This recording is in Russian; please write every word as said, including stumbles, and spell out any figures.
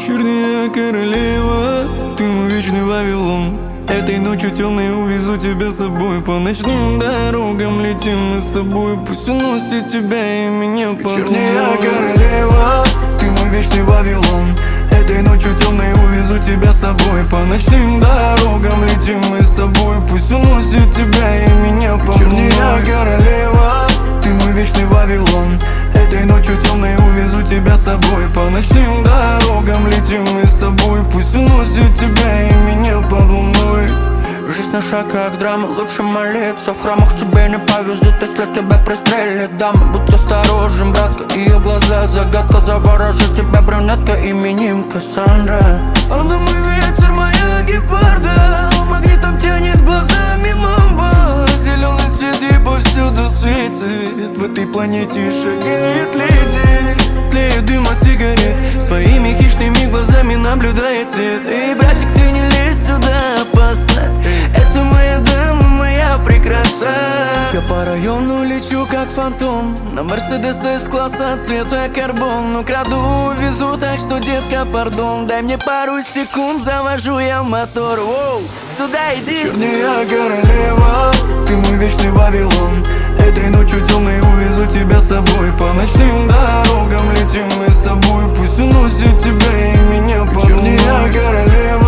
Черная королева, ты мой вечный Вавилон. Этой ночью темной увезу тебя с собой. По ночным дорогам летим мы с тобой. Пусть уносит тебя и меня по Черная королева, ты мой вечный Вавилон. Этой ночью темной увезу тебя с собой. По ночным дорогам летим мы с тобой. Пусть уносит тебя и меня по Черная королева, ты мой вечный Вавилон. Этой ночью темной увезу тебя с собой. По ночным дорогам летим мы с тобой. Пусть уносит тебя и меня под луной. Жизнь наша как драма, лучше молиться. В храмах тебе не повезут, если тебя пристрелят. Дама, будь осторожен, братка, ее глаза загадка. Заворожит тебя брюнетка именем Кассандра. Она мой ветер, моя гепарда. Магнитом тянет глазами мамба. Зеленый свет ей повсюду светит. В этой планете шагает леди. Тлеет дым от сигарет, своими хищными глазами наблюдает свет. Эй, братик, ты не лезь сюда, опасно. Это моя дама, моя прекраса. Я по району лечу как фантом. На Мерседес с класса цвета карбон. Украду, везу, так что, детка, пардон. Дай мне пару секунд, завожу я мотор. Воу, сюда иди. Черная королева, ты мой вечный Вавилон. Этой ночью темной увезу тебя с собой. По ночным дорогам летим мы с тобой. Пусть уносит тебя и меня по Черная королева,